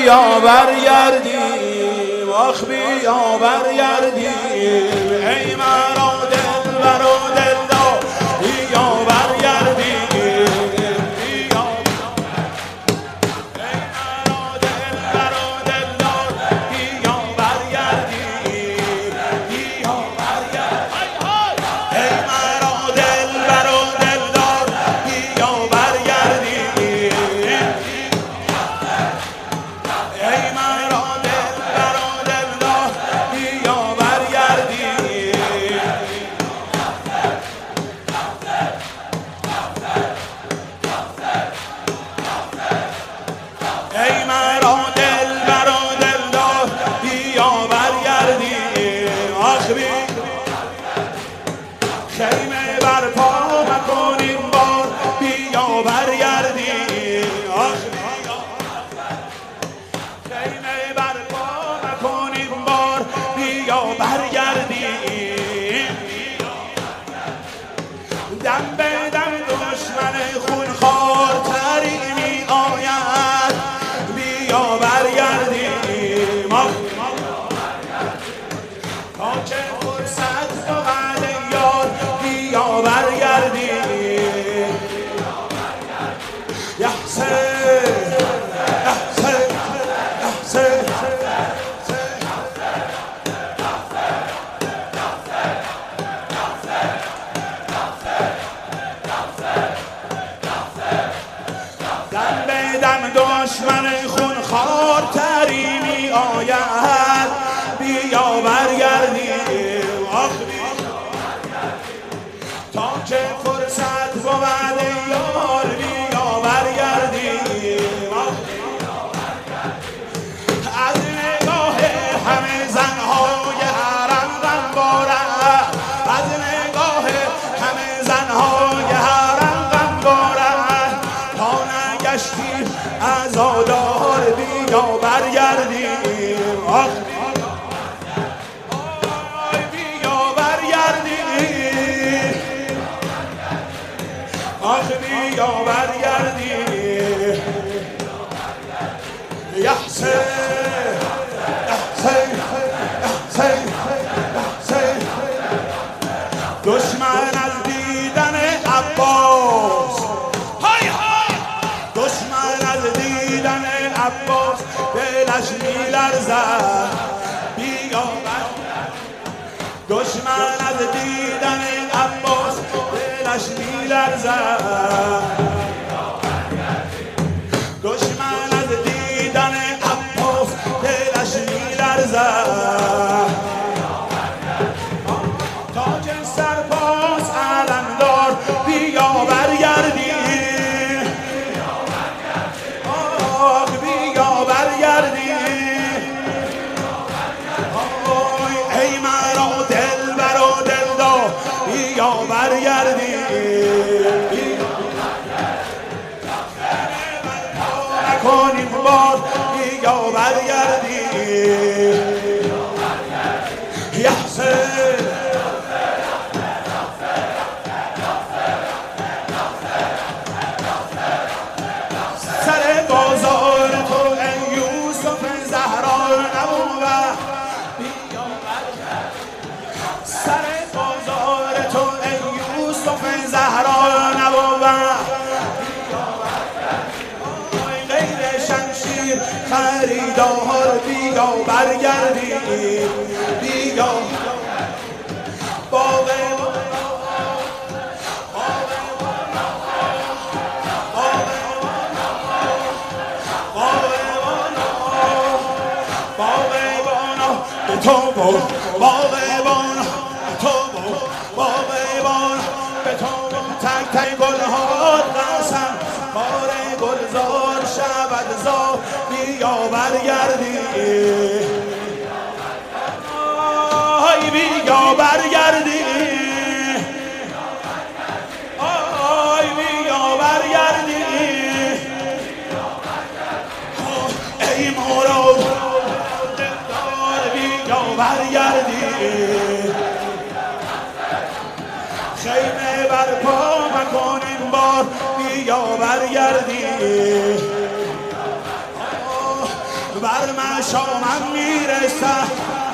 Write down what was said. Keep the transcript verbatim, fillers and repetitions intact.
بیا برگردیم، آخ بیا برگردیم، ای مرا دلبر و دلدار بیا برگردیم، بیا ای مرا دلبر و دلدار بیا برگردیم، بیا برگردیم، ای مرا دلبر و دلدار بیا برگردیم، ای مرا دلبر و دلدار بیا برگردیم، ای مرا دلبر و دلدار بیا برگردیم، آخ بی خیمه برپا مکنیم بار بیا برگردیم، آخ بیا خیمه برپا مکنیم بار بیا برگردیم، دم به دم دشمن خونخوار تری می آید بیا برگردیم، آخ تا که فرصت بود یار بیا برگردیم، یحسین یحسین یحسین دم به دم دشمن خونخوار تری می آید بیا برگردیم، آخ تا که فرصت بود یار بیا برگردیم، آخ از نگاه همه زنهای حرم غم بارد، از نگاه همه زنهای حرم غم بارد، تا نگشتیم عزادار بیا برگردیم، آخ بیا برگردیم، آخ بیا برگردیم، یحسین یحسین یحسین یحسین دشمن از دیدن عباس، های های دشمن از دیدن عباس دلش می‌لرزد بیا دشمن از دیدن عباس دلش می‌لرزد، دشمن از دیدن عباس دلش می‌لرزد، تاج سرباز علمدار بیا برگردیم، آه بیا برگردیم، ای مرا دلبر و دلدار بیا برگردیم، نکنیم بار بیا برگردیم، یحسین سر بازار تو ای یوسف زهرا نبود، سر بازار تو ای یوسف زهرا نبود، غیر شمشیر خریدار بیا برگردیم، بیا باغ به تو بود باغبان، تو بود باغبان، به تو بود تک تک گلها قسم بار گلزار شود زار بیا برگردیم، آی بیا برگردیم، آی بیا برگردیم، ای مراد برگردیم، خیمه برپا مکنیم بار بیا برگردیم، بر مشامم میرسد